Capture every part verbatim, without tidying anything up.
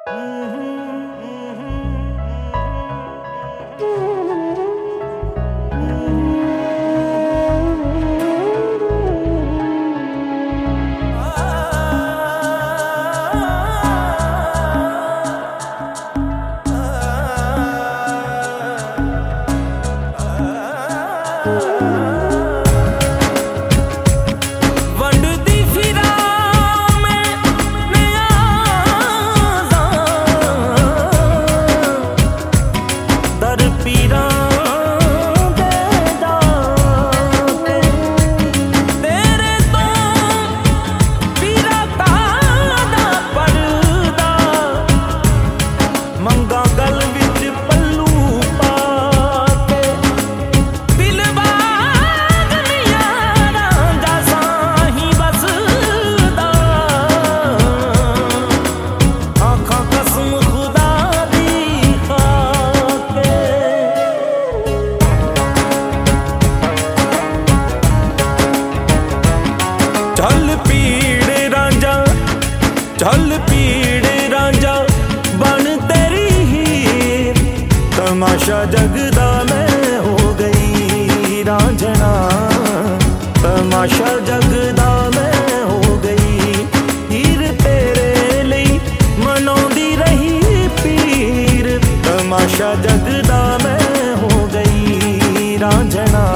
चल पीड़े रांझा बन तेरी हीर, तमाशा जगदा मैं हो गई रांझना, तमाशा जगदा मैं हो गई हीर तेरे लिए मनाउंदी रही पीर, तमाशा जगदा मैं हो गई रांझना,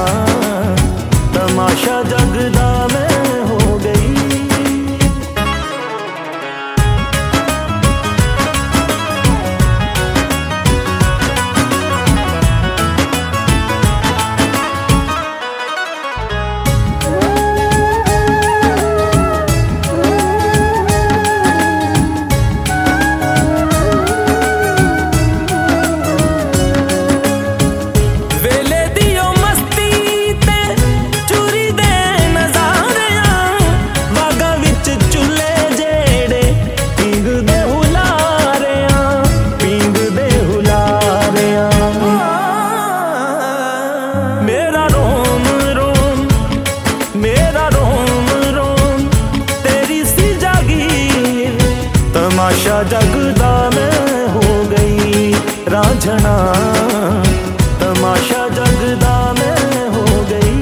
तमाशा जगदा मैं हो गई। मेरा रोम रोम मेरा रोम रोम तेरी सी जागीर, तमाशा जगदा मैं हो गई रांझना, तमाशा जगदा मैं हो गई।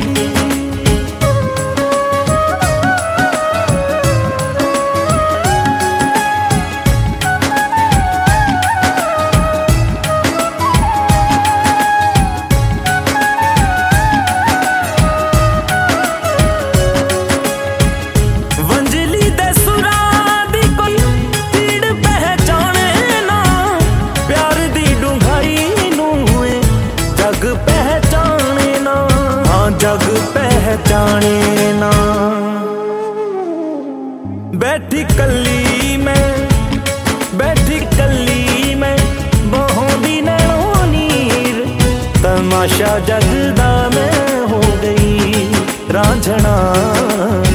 जग पहचाने ना बैठी कली में, बैठी कली में बहोंदी नैनो नीर, तमाशा जगदा मैं हो गई रांझना।